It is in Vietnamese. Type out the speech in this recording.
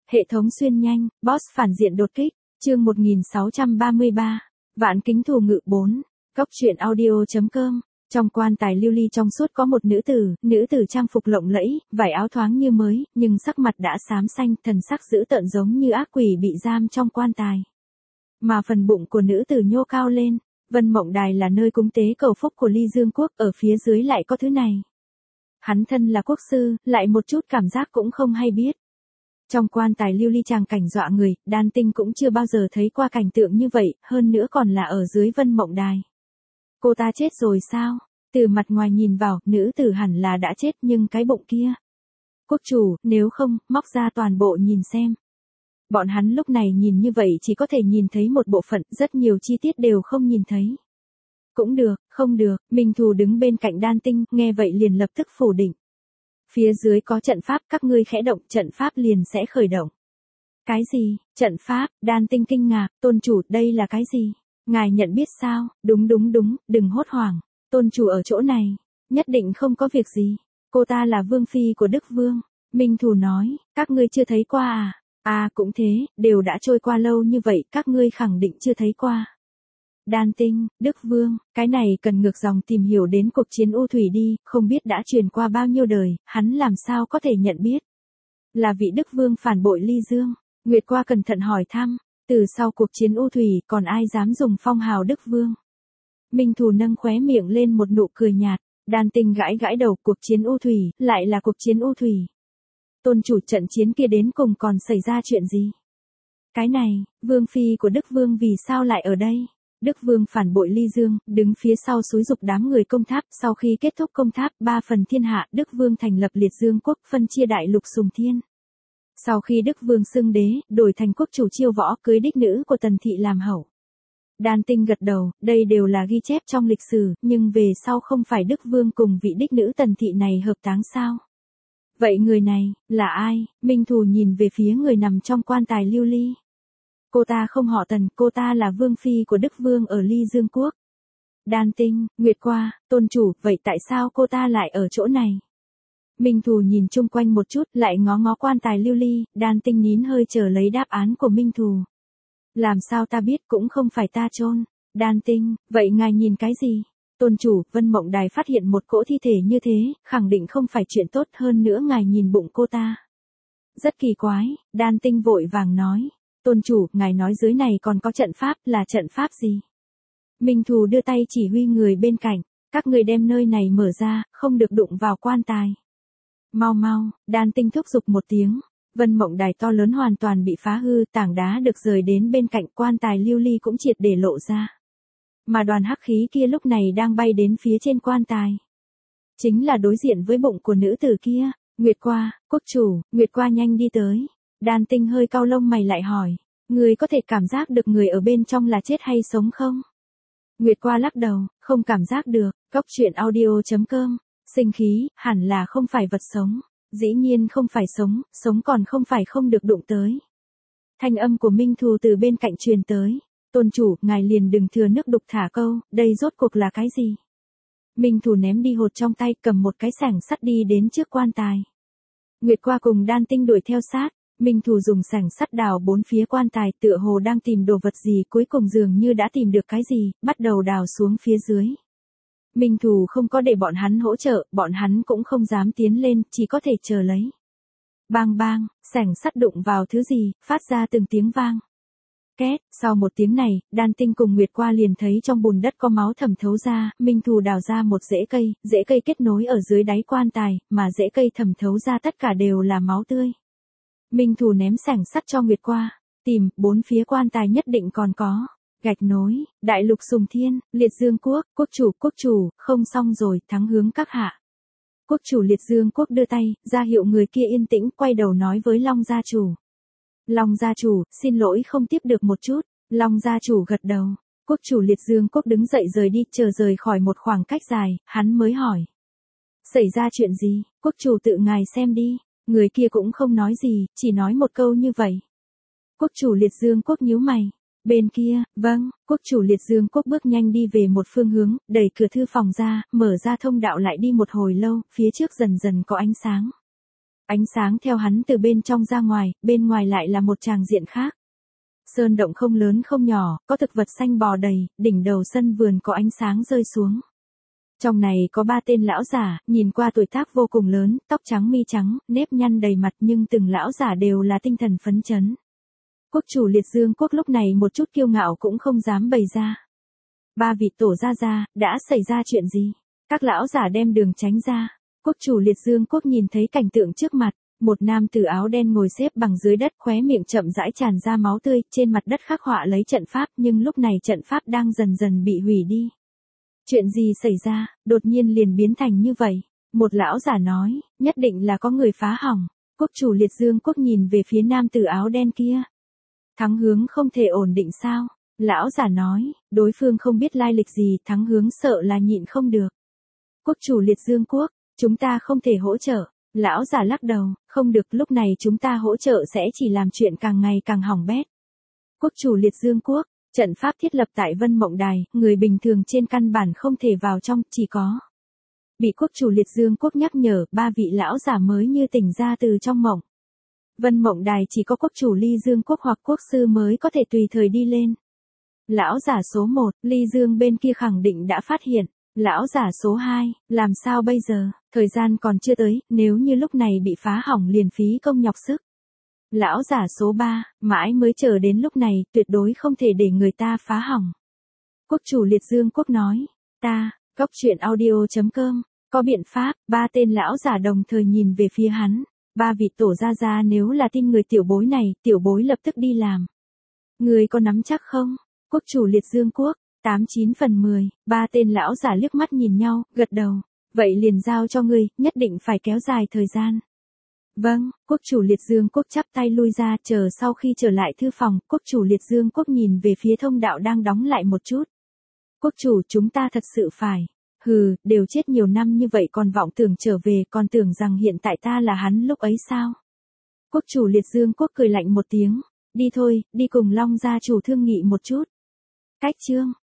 Hệ thống xuyên nhanh, boss phản diện đột kích, chương 1633, Vạn kính thù ngự 4, Cóc truyện audio.com. Trong quan tài lưu ly trong suốt có một nữ tử trang phục lộng lẫy, vải áo thoáng như mới, nhưng sắc mặt đã xám xanh, thần sắc dữ tợn giống như ác quỷ bị giam trong quan tài. Mà phần bụng của nữ tử nhô cao lên, Vân Mộng Đài là nơi cúng tế cầu phúc của Ly Dương quốc, ở phía dưới lại có thứ này. Hắn thân là quốc sư, lại một chút cảm giác cũng không hay biết. Trong quan tài lưu ly tràng cảnh dọa người, Đan Tinh cũng chưa bao giờ thấy qua cảnh tượng như vậy, hơn nữa còn là ở dưới Vân Mộng Đài. Cô ta chết rồi sao? Từ mặt ngoài nhìn vào, nữ tử hẳn là đã chết, nhưng cái bụng kia. Quốc chủ, nếu không, móc ra toàn bộ nhìn xem. Bọn hắn lúc này nhìn như vậy chỉ có thể nhìn thấy một bộ phận, rất nhiều chi tiết đều không nhìn thấy. Cũng được, không được, Minh Thù đứng bên cạnh Đan Tinh, nghe vậy liền lập tức phủ định. Phía dưới có trận pháp, các ngươi khẽ động, trận pháp liền sẽ khởi động. Cái gì, trận pháp? Đan Tinh kinh ngạc, tôn chủ, đây là cái gì? Ngài nhận biết sao? Đúng, đừng hốt hoảng. Tôn chủ ở chỗ này, nhất định không có việc gì. Cô ta là vương phi của Đức Vương. Minh Thù nói, các ngươi chưa thấy qua à? À cũng thế, đều đã trôi qua lâu như vậy, các ngươi khẳng định chưa thấy qua. Đan Tinh, Đức Vương, cái này cần ngược dòng tìm hiểu đến cuộc chiến U Thủy đi, không biết đã truyền qua bao nhiêu đời, hắn làm sao có thể nhận biết. Là vị Đức Vương phản bội Ly Dương. Nguyệt Qua cẩn thận hỏi thăm, từ sau cuộc chiến U Thủy còn ai dám dùng phong hào Đức Vương. Minh Thù nâng khóe miệng lên một nụ cười nhạt, Đan Tinh gãi đầu, cuộc chiến U Thủy, lại là cuộc chiến U Thủy. Tôn chủ, trận chiến kia đến cùng còn xảy ra chuyện gì? Cái này, vương phi của Đức Vương vì sao lại ở đây? Đức Vương phản bội Ly Dương, đứng phía sau xúi giục đám người công tháp, sau khi kết thúc công tháp, 3 phần thiên hạ, Đức Vương thành lập Liệt Dương quốc, phân chia đại lục Sùng Thiên. Sau khi Đức Vương xưng đế, đổi thành quốc chủ Chiêu Võ, cưới đích nữ của Tần thị làm hậu. Đan Tinh gật đầu, đây đều là ghi chép trong lịch sử, nhưng về sau không phải Đức Vương cùng vị đích nữ Tần thị này hợp táng sao? Vậy người này, là ai? Minh Thù nhìn về phía người nằm trong quan tài lưu ly. Cô ta không họ Tần, cô ta là vương phi của Đức Vương ở Ly Dương quốc. Đan Tinh, Nguyệt Qua, tôn chủ, vậy tại sao cô ta lại ở chỗ này? Minh Thù nhìn chung quanh một chút, lại ngó quan tài lưu ly, Đan Tinh nín hơi chờ lấy đáp án của Minh Thù. Làm sao ta biết, cũng không phải ta chôn. Đan Tinh, vậy ngài nhìn cái gì? Tôn chủ, Vân Mộng Đài phát hiện một cỗ thi thể như thế, khẳng định không phải chuyện tốt, hơn nữa ngài nhìn bụng cô ta. Rất kỳ quái, Đan Tinh vội vàng nói. Tôn chủ, ngài nói dưới này còn có trận pháp, là trận pháp gì? Minh Thù đưa tay chỉ huy người bên cạnh, các người đem nơi này mở ra, không được đụng vào quan tài. Mau, Đan Tinh thúc giục một tiếng. Vân Mộng Đài to lớn hoàn toàn bị phá hư, tảng đá được rời đến bên cạnh, quan tài lưu ly cũng triệt để lộ ra. Mà đoàn hắc khí kia lúc này đang bay đến phía trên quan tài. Chính là đối diện với bụng của nữ tử kia. Nguyệt Qua, quốc chủ, Nguyệt Qua nhanh đi tới. Đan Tinh hơi cau lông mày lại hỏi, người có thể cảm giác được người ở bên trong là chết hay sống không? Nguyệt Qua lắc đầu, không cảm giác được. Cóc truyện audio.com, sinh khí, hẳn là không phải vật sống. Dĩ nhiên không phải sống, sống còn không phải không được đụng tới. Thanh âm của Minh Thù từ bên cạnh truyền tới. Tôn chủ, ngài liền đừng thừa nước đục thả câu, đây rốt cuộc là cái gì? Minh Thù ném đi hột trong tay, cầm một cái xẻng sắt đi đến trước quan tài. Nguyệt Qua cùng Đan Tinh đuổi theo sát. Minh Thù dùng xẻng sắt đào bốn phía quan tài, tựa hồ đang tìm đồ vật gì, cuối cùng dường như đã tìm được cái gì, bắt đầu đào xuống phía dưới. Minh Thù không có để bọn hắn hỗ trợ, bọn hắn cũng không dám tiến lên, chỉ có thể chờ lấy. Bang, xẻng sắt đụng vào thứ gì, phát ra từng tiếng vang. Két, sau một tiếng này, Đan Tinh cùng Nguyệt Qua liền thấy trong bùn đất có máu thẩm thấu ra, Minh Thù đào ra một rễ cây kết nối ở dưới đáy quan tài, mà rễ cây thẩm thấu ra tất cả đều là máu tươi. Minh Thù ném xẻng sắt cho Nguyệt Qua, tìm, bốn phía quan tài nhất định còn có. Gạch nối, đại lục Sùng Thiên, Liệt Dương quốc, quốc chủ, không xong rồi, thắng hướng các hạ. Quốc chủ Liệt Dương quốc đưa tay, ra hiệu người kia yên tĩnh, quay đầu nói với Long gia chủ. Long gia chủ, xin lỗi không tiếp được một chút. Long gia chủ gật đầu. Quốc chủ Liệt Dương quốc đứng dậy rời đi, chờ rời khỏi một khoảng cách dài, hắn mới hỏi. Xảy ra chuyện gì, quốc chủ tự ngài xem đi. Người kia cũng không nói gì, chỉ nói một câu như vậy. Quốc chủ Liệt Dương quốc nhíu mày. Bên kia, vâng, quốc chủ Liệt Dương quốc bước nhanh đi về một phương hướng, đẩy cửa thư phòng ra, mở ra thông đạo lại đi một hồi lâu, phía trước dần dần có ánh sáng. Ánh sáng theo hắn từ bên trong ra ngoài, bên ngoài lại là một tràng diện khác. Sơn động không lớn không nhỏ, có thực vật xanh bò đầy, đỉnh đầu sân vườn có ánh sáng rơi xuống. Trong này có 3 tên lão giả, nhìn qua tuổi tác vô cùng lớn, tóc trắng mi trắng, nếp nhăn đầy mặt nhưng từng lão giả đều là tinh thần phấn chấn. Quốc chủ Liệt Dương quốc lúc này một chút kiêu ngạo cũng không dám bày ra. 3 vị tổ gia, đã xảy ra chuyện gì? Các lão giả đem đường tránh ra. Quốc chủ Liệt Dương quốc nhìn thấy cảnh tượng trước mặt, một nam tử áo đen ngồi xếp bằng dưới đất, khóe miệng chậm rãi tràn ra máu tươi, trên mặt đất khắc họa lấy trận pháp, nhưng lúc này trận pháp đang dần dần bị hủy đi. Chuyện gì xảy ra, đột nhiên liền biến thành như vậy? Một lão giả nói, nhất định là có người phá hỏng. Quốc chủ Liệt Dương quốc nhìn về phía nam tử áo đen kia. Thắng hướng không thể ổn định sao? Lão giả nói, đối phương không biết lai lịch gì, thắng hướng sợ là nhịn không được. Quốc chủ Liệt Dương quốc, chúng ta không thể hỗ trợ. Lão giả lắc đầu, không được, lúc này chúng ta hỗ trợ sẽ chỉ làm chuyện càng ngày càng hỏng bét. Quốc chủ Liệt Dương quốc, trận pháp thiết lập tại Vân Mộng Đài, người bình thường trên căn bản không thể vào trong, chỉ có. Bị quốc chủ Liệt Dương quốc nhắc nhở, 3 vị lão giả mới như tỉnh ra từ trong mộng. Vân Mộng Đài chỉ có quốc chủ Ly Dương quốc hoặc quốc sư mới có thể tùy thời đi lên. Lão giả số 1, Ly Dương bên kia khẳng định đã phát hiện. Lão giả số 2, làm sao bây giờ, thời gian còn chưa tới, nếu như lúc này bị phá hỏng liền phí công nhọc sức. Lão giả số 3, mãi mới chờ đến lúc này, tuyệt đối không thể để người ta phá hỏng. Quốc chủ Liệt Dương quốc nói, ta, Cốc Truyện Audio.com, có biện pháp, 3 tên lão giả đồng thời nhìn về phía hắn. 3 vị tổ gia nếu là tin người tiểu bối này, tiểu bối lập tức đi làm. Người có nắm chắc không? Quốc chủ Liệt Dương quốc, 89 phần 10, 3 tên lão giả liếc mắt nhìn nhau, gật đầu. Vậy liền giao cho ngươi, nhất định phải kéo dài thời gian. Vâng, quốc chủ Liệt Dương quốc chắp tay lui ra, chờ sau khi trở lại thư phòng, quốc chủ Liệt Dương quốc nhìn về phía thông đạo đang đóng lại một chút. Quốc chủ, chúng ta thật sự phải. Hừ, đều chết nhiều năm như vậy còn vọng tưởng trở về, còn tưởng rằng hiện tại ta là hắn lúc ấy sao? Quốc chủ Liệt Dương quốc cười lạnh một tiếng. Đi thôi, đi cùng Long gia chủ thương nghị một chút. Cách chương